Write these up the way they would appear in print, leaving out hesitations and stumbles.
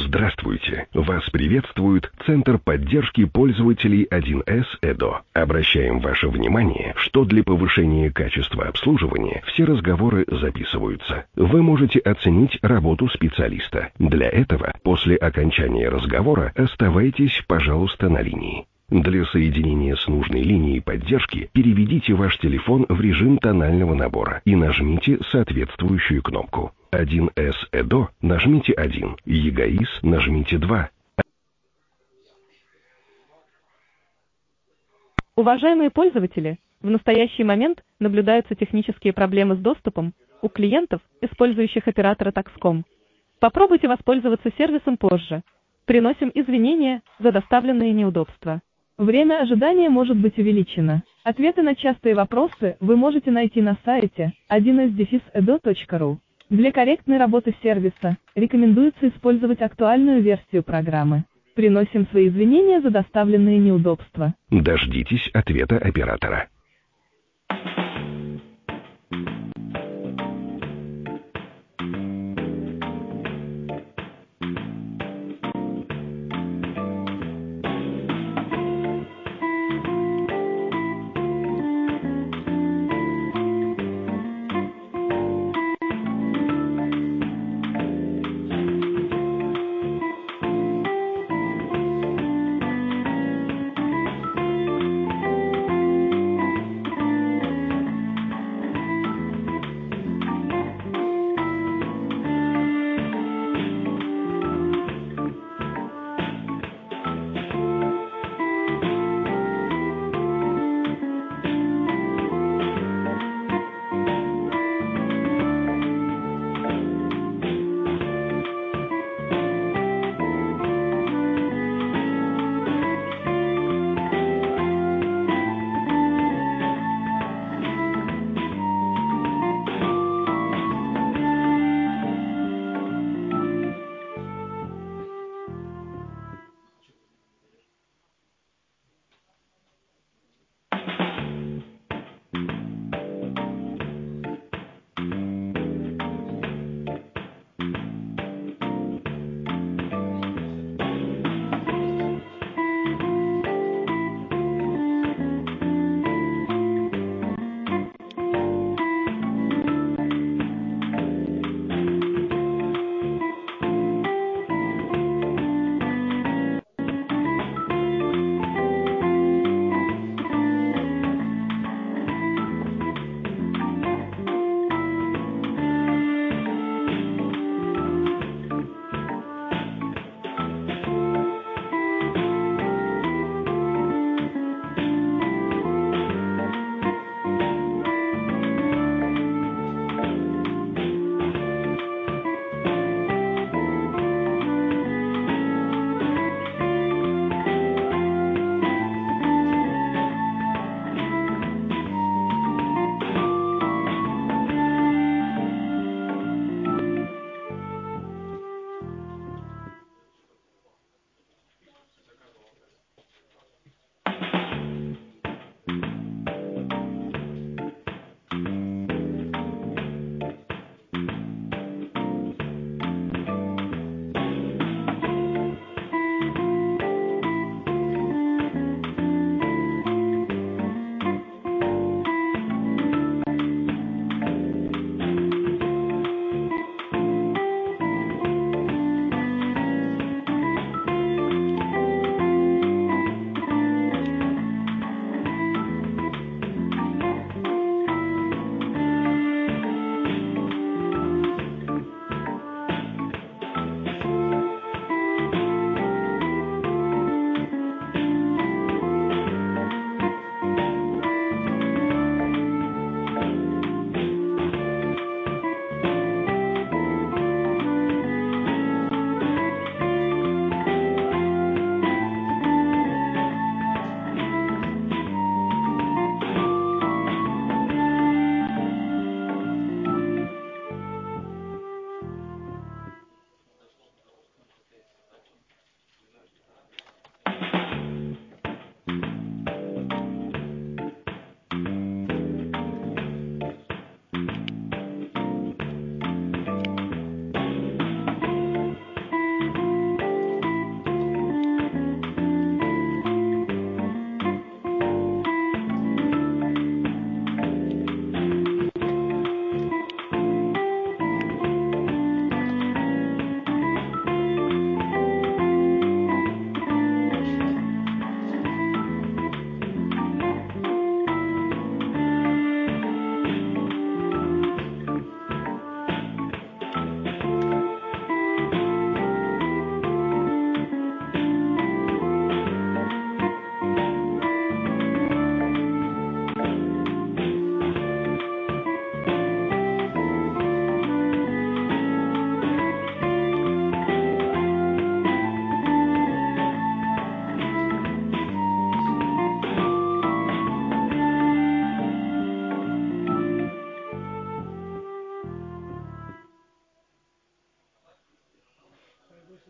Здравствуйте! Вас приветствует Центр поддержки пользователей 1С ЭДО. Обращаем ваше внимание, что для повышения качества обслуживания все разговоры записываются. Вы можете оценить работу специалиста. Для этого, после окончания разговора, оставайтесь, пожалуйста, на линии. Для соединения с нужной линией поддержки переведите ваш телефон в режим тонального набора и нажмите соответствующую кнопку. 1С ЭДО нажмите 1, ЕГАИС нажмите 2. Уважаемые пользователи, в настоящий момент наблюдаются технические проблемы с доступом у клиентов, использующих оператора Taxcom. Попробуйте воспользоваться сервисом позже. Приносим извинения за доставленные неудобства. Время ожидания может быть увеличено. Ответы на частые вопросы вы можете найти на сайте 1s-edo.ru. Для корректной работы сервиса рекомендуется использовать актуальную версию программы. Приносим свои извинения за доставленные неудобства. Дождитесь ответа оператора.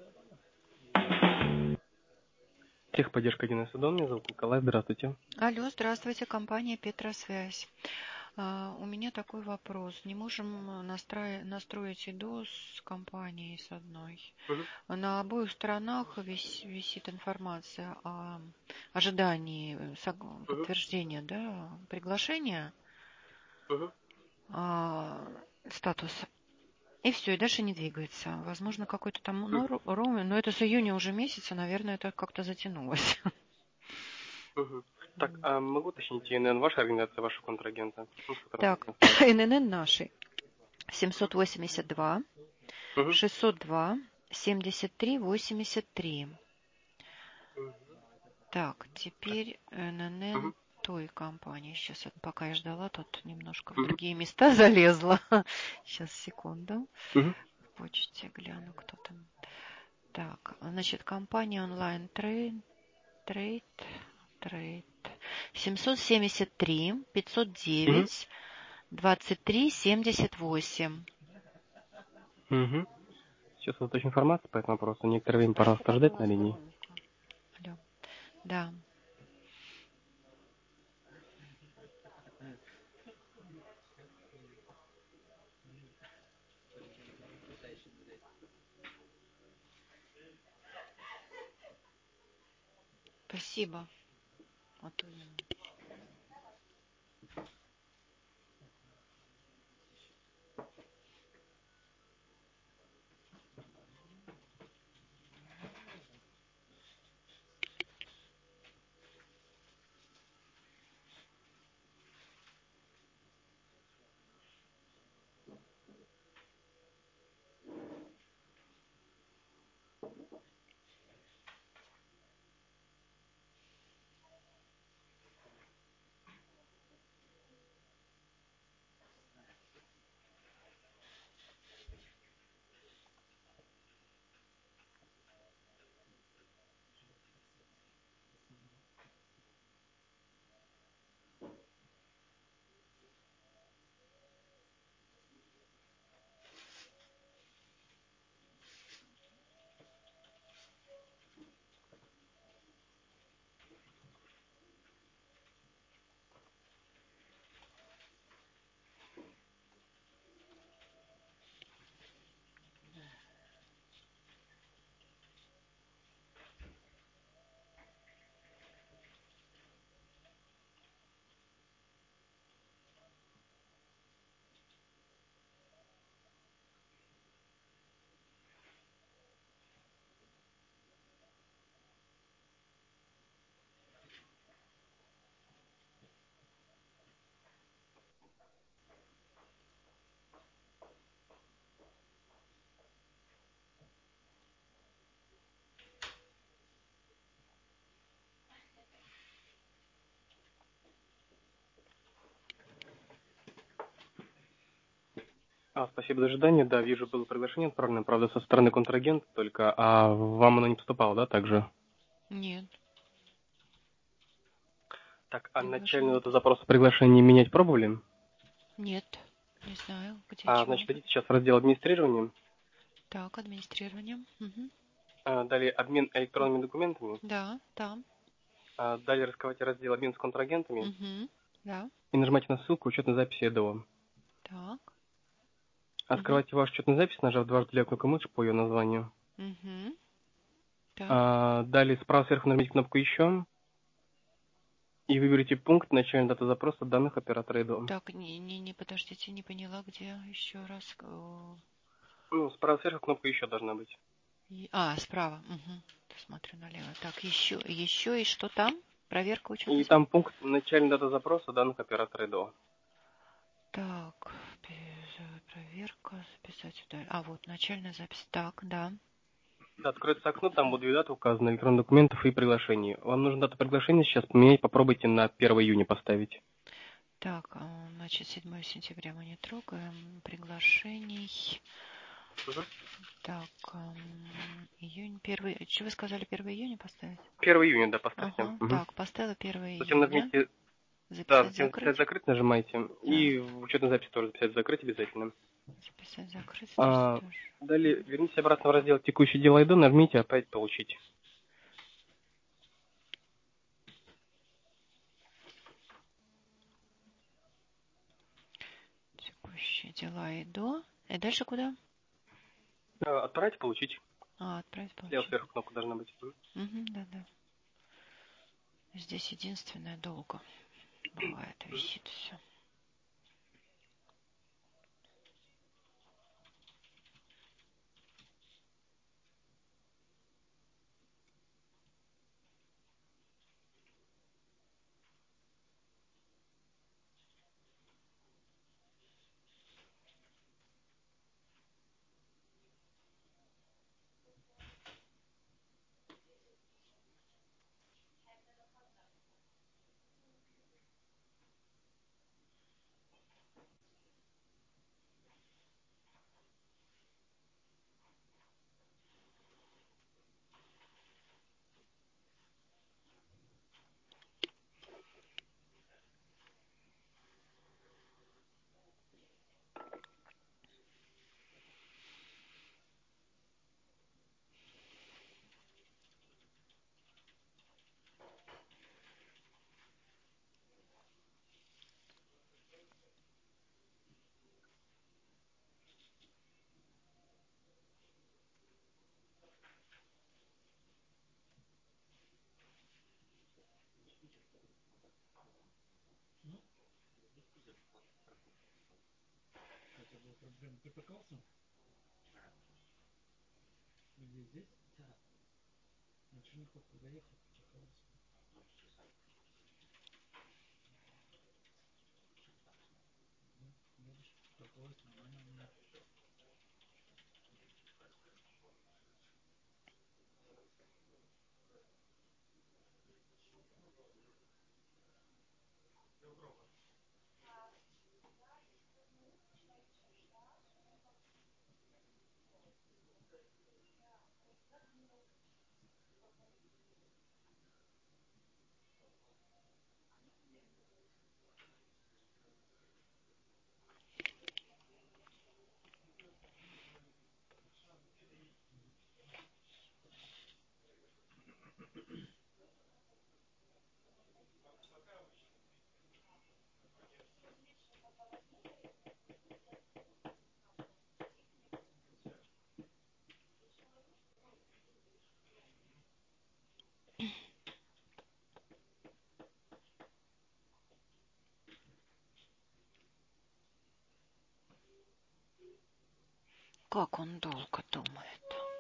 Техподдержка 1С ЭДО, меня зовут Николай, здравствуйте. Алло, здравствуйте, компания Петросвязь. У меня такой вопрос. Не можем настроить ИДО с компанией с одной. На обоих сторонах висит информация о ожидании подтверждения, да, приглашения, статус. И все, и дальше не двигается. Возможно, какой-то там роуминг, но это с июня уже месяца, наверное, это как-то затянулось. Так, а могу уточнить, ИНН ваша организация, вашего контрагента? Так, ИНН нашей 782 602 73 83. Так, теперь ННН той компании. Сейчас, пока я ждала, тут немножко в другие места залезла. Сейчас, секунду. В почте гляну, кто там. Так, значит, компания онлайн трейд 773 509 23 78. Сейчас уточню информацию по этому вопросу. Некоторое время, пожалуйста, ждать на линии. Алло. Да. Спасибо. Спасибо за ожидание. Да, вижу, было приглашение отправлено, правда, со стороны контрагента только, а вам оно не поступало, да, также? Нет. Так, а начальную дату запроса приглашения менять пробовали? Нет, не знаю, где чего. Значит, идите сейчас в раздел администрирования. Так, администрирование. Далее обмен электронными документами. Да, там. Далее раскрывайте раздел обмен с контрагентами. Да. И нажимайте на ссылку учетной записи ЭДО. Так. Открывайте вашу учетную запись, нажав дважды левую кнопку мыши по ее названию. Так. Далее справа сверху нажмите кнопку «Еще». И выберите пункт «Начальная дата запроса данных оператора ЭДО». Так, не, подождите, не поняла, где еще раз. Справа сверху кнопка «Еще» должна быть. Справа. Смотрю налево. Так, еще и что там? Проверка учетной И там пункт «Начальная дата запроса данных оператора ЭДО». Так, проверка, записать сюда. Вот, начальная запись. Так, да. Да, откроется окно, там будут две даты указаны, электронных документов и приглашений. Вам нужно дату приглашения сейчас поменять, попробуйте на 1 июня поставить. Так, значит, 7 сентября мы не трогаем. Приглашений. Так, июнь, 1. Что вы сказали, 1 июня поставить? 1 июня, да, поставьте. Так, поставила 1 Затем июня. нажмите, Записать, затем записать закрыть нажимайте. Да. И в учетной записи тоже записать закрыть обязательно. Записать, закрыть здесь тоже. Далее вернитесь обратно в раздел «Текущее дело ИДО», нажмите «Опять получить». Текущие дела и до. И дальше куда? Отправить получить. Отправить, получить. Слева сверху кнопка должна быть. Да. Здесь единственное долго. Бывает, висит все. Как он долго думает.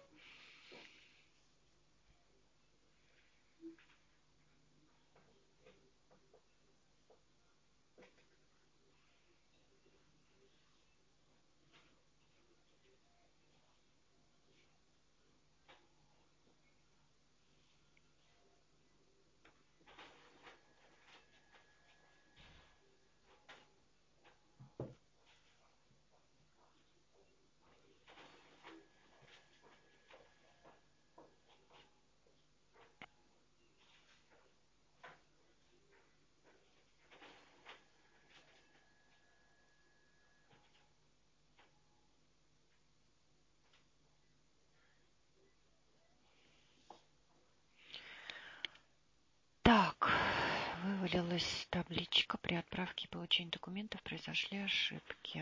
Так, вывалилась табличка. При отправке и получении документов произошли ошибки.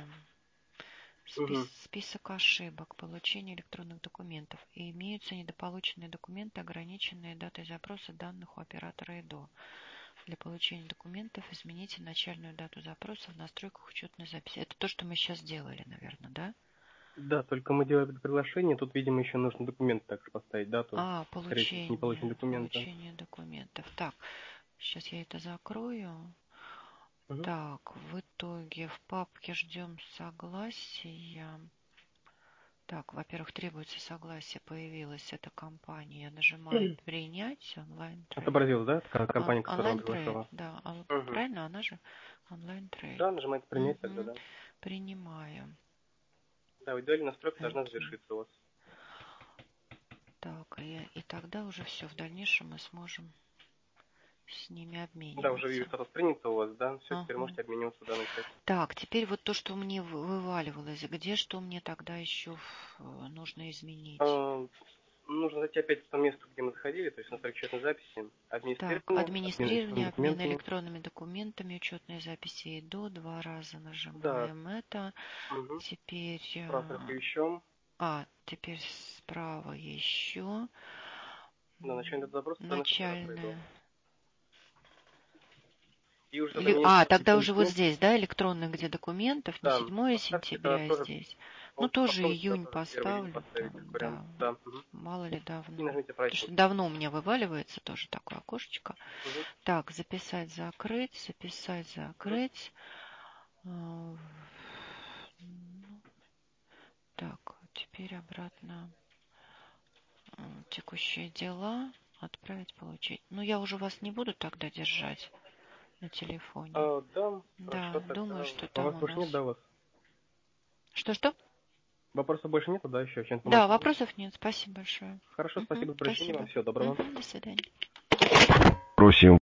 Список ошибок. Получение электронных документов. И имеются недополученные документы, ограниченные датой запроса данных у оператора ИДО. Для получения документов измените начальную дату запроса в настройках учетной записи. Это то, что мы сейчас сделали, наверное, да? Да, только мы делаем это приглашение. Тут, видимо, еще нужно документ также поставить, дату. Получение документа. Получение документов. Так, сейчас я это закрою. Так, в итоге в папке ждем согласия. Так, во-первых, требуется согласие, появилась эта компания. Я нажимаю «Принять онлайн-трейд». Отобразилась, да? Компания, которую она Онлайн-трейд, приглашала. да. Правильно, она же онлайн-трейд. Да, нажимаете «Принять» тогда, да. Принимаю. Да, в идеале настройка должна завершиться у вас. Так, и тогда уже все, в дальнейшем мы сможем с ними Да, уже вижу, обмениваться. статус принято у вас, да? Все, теперь Ага. можете обмениваться в данной части. Так, теперь вот то, что мне вываливалось, где что мне тогда еще нужно изменить? Нужно зайти опять в то место, где мы заходили, то есть на учетной записи. Так, Администрирование, администрирование, обмен обмен электронными документами, учетные записи и до, 2 раза Да. нажимаем это. Угу. Теперь, Справка еще. теперь справа еще. Да, начальный запрос стоимость оператора иду. Начальная. И уже тогда менять Тогда уже вот документ. здесь, да, электронных, где документов, не Да, 7 поставьте это сентября тоже. здесь. Ну, Вот тоже попробуйте июнь тоже 1 июня поставлю, поставить как вариант. да, Да. Угу. мало ли И давно. нажмите Потому что праздник. давно у меня вываливается тоже такое окошечко. Угу. Так, записать, закрыть. Ну, Так, теперь обратно. Текущие дела. Отправить, получить. Ну, я уже вас не буду тогда держать на телефоне. Да, Да, хорошо, тогда. думаю, что там Вопросов у больше нас... нет, да, у вас? Что-что? Вопросов больше нету, да, еще чем помочь? Да, вопросов нет. Спасибо большое. Хорошо, спасибо за прочтение вам. Спасибо. Всего доброго. До свидания. Просим